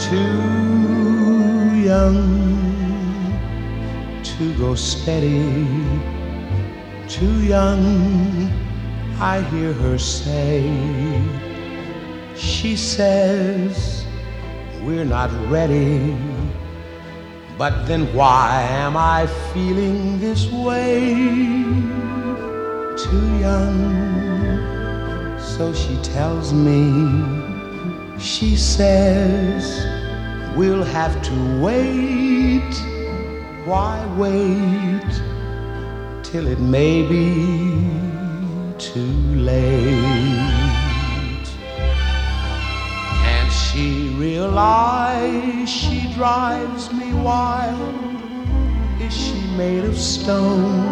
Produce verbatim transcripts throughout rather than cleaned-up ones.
Too young to go steady, too young, I hear her say. She says we're not ready, but then why am I feeling this way? Too young, so she tells me. She says we'll have to wait. Why wait till it may be too late? Can't she realize she drives me wild? Is she made of stone?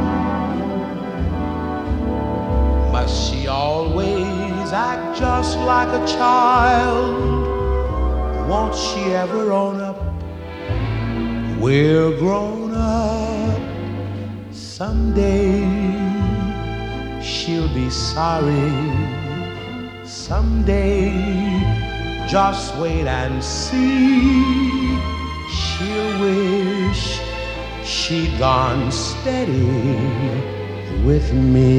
Must she always act just like a child? Won't she ever own up? We're grown up. Someday she'll be sorry. Someday, just wait and see. She'll wish she'd gone steady with me.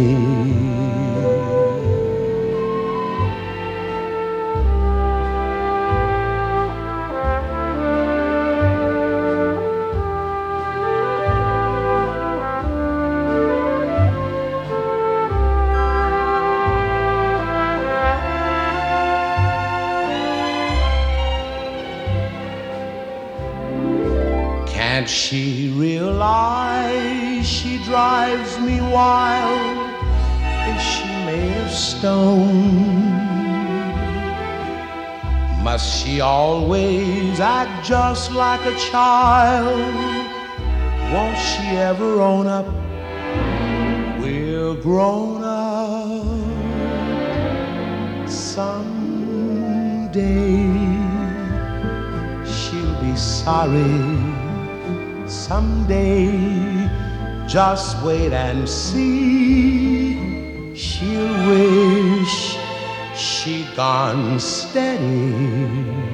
Can't she realize she drives me wild? Is she made of stone? Must she always act just like a child? Won't she ever own up? We're grown up. Someday she'll be sorry. Someday, just wait and see. She'll wish she'd gone steady